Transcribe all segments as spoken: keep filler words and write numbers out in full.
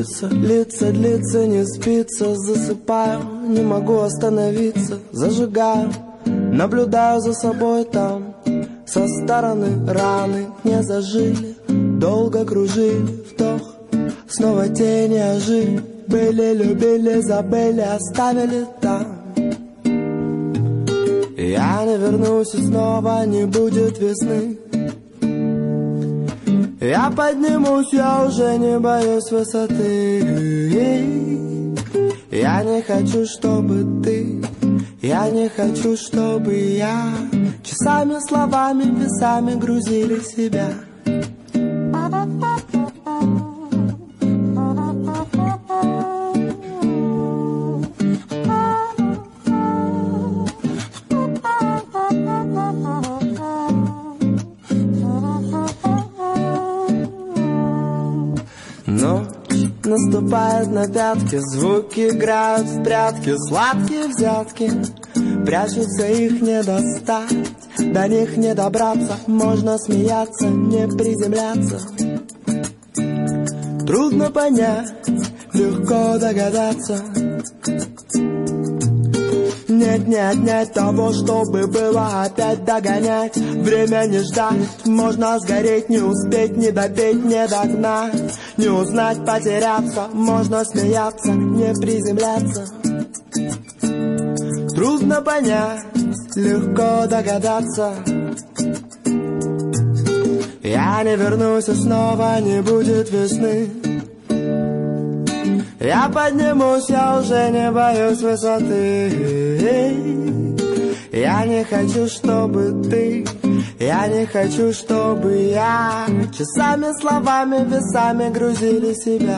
длится, длится, длится, не спится. Засыпаю, не могу остановиться. Зажигаю, наблюдаю за собой там. Со стороны раны не зажили, долго кружили, вдох, снова тени ожили. Были, любили, забыли, оставили там. Я не вернусь и снова не будет весны. Я поднимусь, я уже не боюсь высоты. Я не хочу, чтобы ты, я не хочу, чтобы я часами, словами, весами грузили себя. Наступает на пятки, звуки играют в прятки, сладкие взятки, прячутся, их не достать, до них не добраться, можно смеяться, не приземляться. Трудно понять, легко догадаться. Нет, не отнять того, чтобы было опять догонять. Время не ждать, можно сгореть, не успеть, не допеть, не догнать. Не узнать, потеряться, можно смеяться, не приземляться. Трудно понять, легко догадаться. Я не вернусь, и снова не будет весны. Я поднимусь, я уже не боюсь высоты. Я не хочу, чтобы ты, я не хочу, чтобы я часами, словами, весами грузили себя.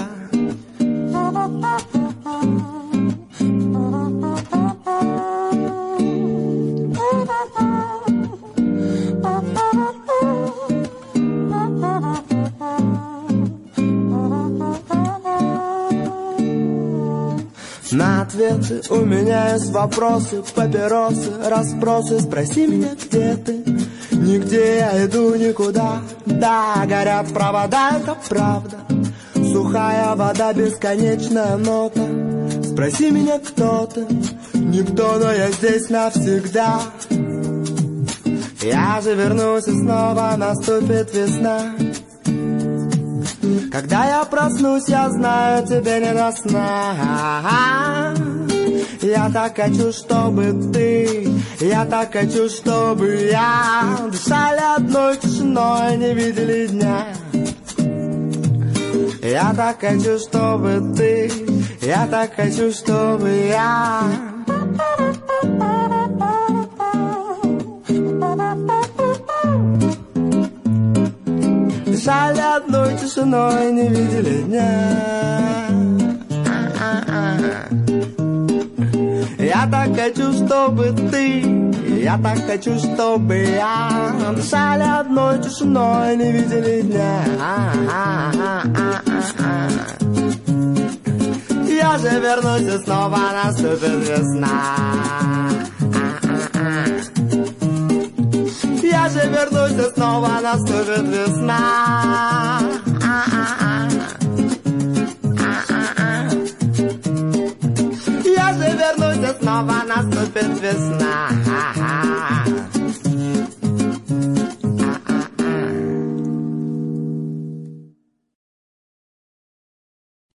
На ответы у меня есть вопросы, папиросы, расспросы. Спроси меня, где ты? Нигде я иду никуда. Да, горят провода, это правда. Сухая вода, бесконечная нота. Спроси меня, кто ты? Никто, но я здесь навсегда. Я же вернусь, и снова наступит весна. Когда я проснусь, я знаю, тебе не до сна. Я так хочу, чтобы ты, я так хочу, чтобы я дышали одной тишиной, не видели дня. Я так хочу, чтобы ты, я так хочу, чтобы я дышали одной тишиной, не видели дня. Я так хочу, чтобы ты, я так хочу, чтобы я дышали одной тишиной, не видели дня. Я же вернусь, и снова наступит весна. Я же вернусь, и снова наступит весна. Я же вернусь, и снова наступит весна.